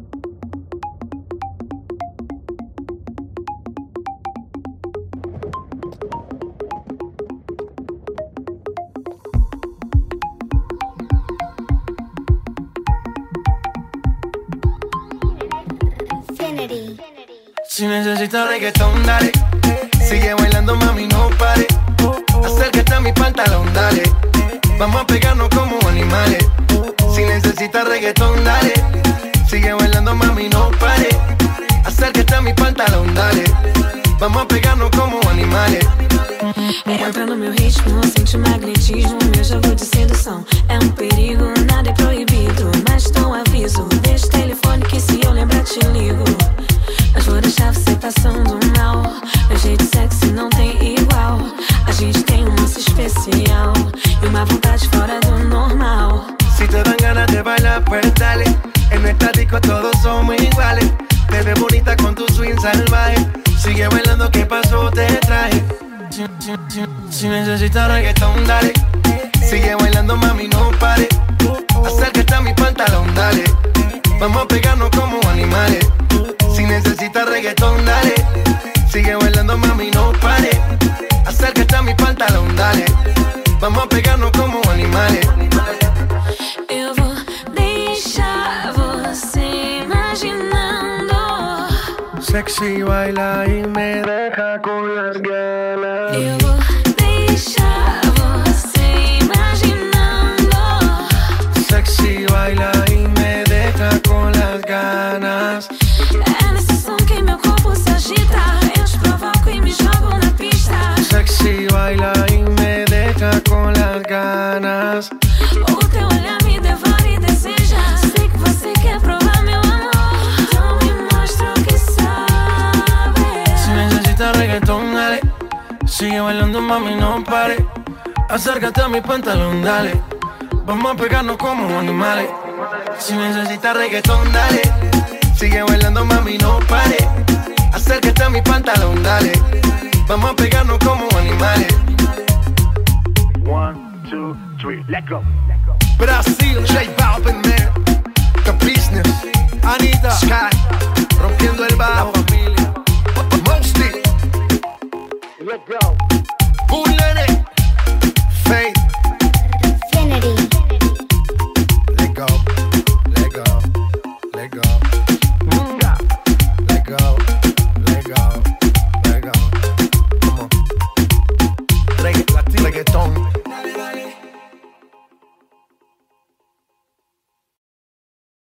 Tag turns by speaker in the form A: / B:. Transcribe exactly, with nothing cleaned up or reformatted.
A: Si necesitas reggaetón, dale. Sigue bailando, mami, no pare. Acércate a mi pantalón, dale. Vamos a pegarnos como animales. Si necesitas reggaetón, dale. Sigue bailando, mami, no pare. Acércate a mi pantalón, dale. Vamos a pegarnos como animales.
B: Entra no meu ritmo, sente o magnetismo, meu jogo de sedução. É um perigo, nada é proibido, mas dou um aviso. Deixa o telefone que se eu lembrar te ligo. Mas vou deixar você passando mal. Meu jeito sexy não tem igual. A gente tem um lance especial e uma vontade fora do normal.
A: Si te dan ganas de bailar, pues dale. En esta disco todos somos iguales. Te ves bonita con tu swing salvaje. Sigue bailando, ¿qué pasó? Te traje. Si, si, si, si necesitas reggaetón, dale. Sigue bailando, mami, no pare. Acércate a mi pantalón, dale. Vamos a pegarnos como animales. Si necesitas reggaetón, dale. Sigue bailando, mami, no pare. Acércate a mi pantalón, dale. Vamos a pegarnos como animales.
B: Eu vou deixar você imaginando.
A: Sexy baila y me deja con las ganas.
B: Eu vou deixar você imaginando.
A: Sexy baila y me deja con las ganas.
B: É nesse som que meu corpo se agita. Eu te provoco e me jogo na pista.
A: Sexy baila y me deja con las ganas.
B: O teu olhar me devora e deseja. Sei que você quer provar meu amor. Então me mostra o que sabe.
A: Si necesitas reggaetón, dale. Sigue bailando, mami, no pare. Acércate a mi pantalón, dale. Vamos a pegarnos como animales. Si necesitas reggaetón, dale. Sigue bailando, mami, no pare. Acércate a mi pantalón, dale. Vamos a pegarnos como animales.
C: One, two, three, let go.
A: Brasil, J Balvin, man. The Business, Anita, Sky, rompiendo el bajo. La familia, Mosty.
C: Let go.